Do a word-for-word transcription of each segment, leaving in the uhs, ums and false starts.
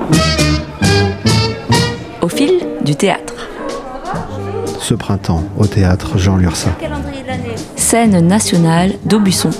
Au fil du théâtre. Ce printemps, au théâtre Jean Lurçat. Scène nationale d'Aubusson.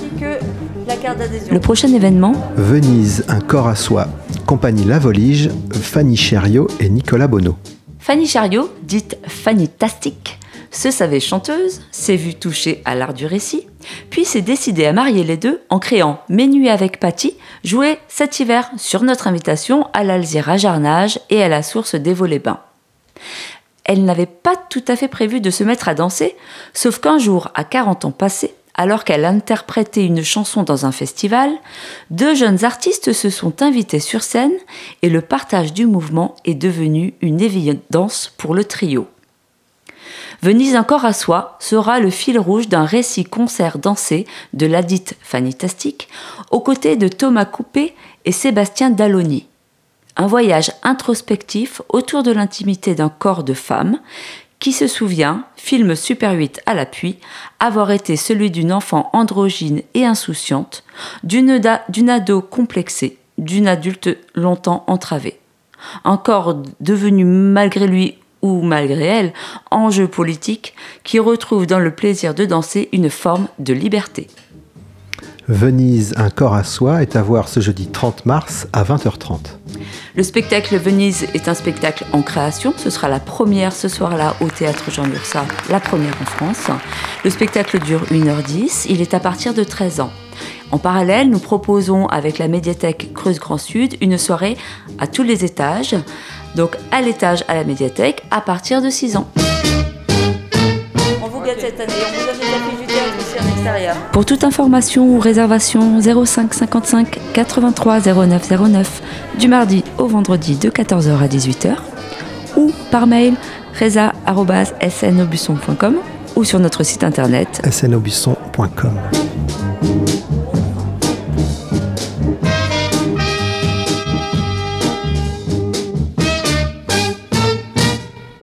Le prochain événement, Venise, un corps à soi. Compagnie La Volige, Fanny Chériot et Nicolas Bonneau. Fanny Chériot, dite Fanny Tastique, se savait chanteuse, s'est vue toucher à l'art du récit, puis s'est décidée à marier les deux en créant Mes nuits avec Paty, joué cet hiver sur notre invitation à l'Alzire à Jarnage et à la source des Vaux-les-Bains. Elle n'avait pas tout à fait prévu de se mettre à danser, sauf qu'un jour, à quarante ans passés, alors qu'elle interprétait une chanson dans un festival, deux jeunes artistes se sont invités sur scène et le partage du mouvement est devenu une évidence pour le trio. Venise un corps à soi sera le fil rouge d'un récit-concert dansé de ladite Fanny Tastique aux côtés de Thomas Coupé et Sébastien Dalloni. Un voyage introspectif autour de l'intimité d'un corps de femme qui se souvient, film Super huit à l'appui, avoir été celui d'une enfant androgyne et insouciante, d'une, da- d'une ado complexée, d'une adulte longtemps entravée. Un corps devenu malgré lui ou malgré elle, enjeu politique qui retrouve dans le plaisir de danser une forme de liberté. Venise, un corps à soi est à voir ce jeudi trente mars à vingt heures trente. Le spectacle Venise est un spectacle en création. Ce sera la première ce soir-là au Théâtre Jean Lurçat, la première en France. Le spectacle dure une heure dix. Il est à partir de treize ans. En parallèle, nous proposons avec la médiathèque Creuse Grand Sud une soirée à tous les étages. Donc à l'étage à la médiathèque à partir de six ans. On vous gâte cette année, on vous donne les affiches du théâtre aussi en extérieur. Pour toute information ou réservation, zéro cinq cinquante-cinq quatre-vingt-trois zéro neuf zéro neuf du mardi au vendredi de quatorze heures à dix-huit heures ou par mail reza arobase s n aubusson point com ou sur notre site internet s n aubusson point com.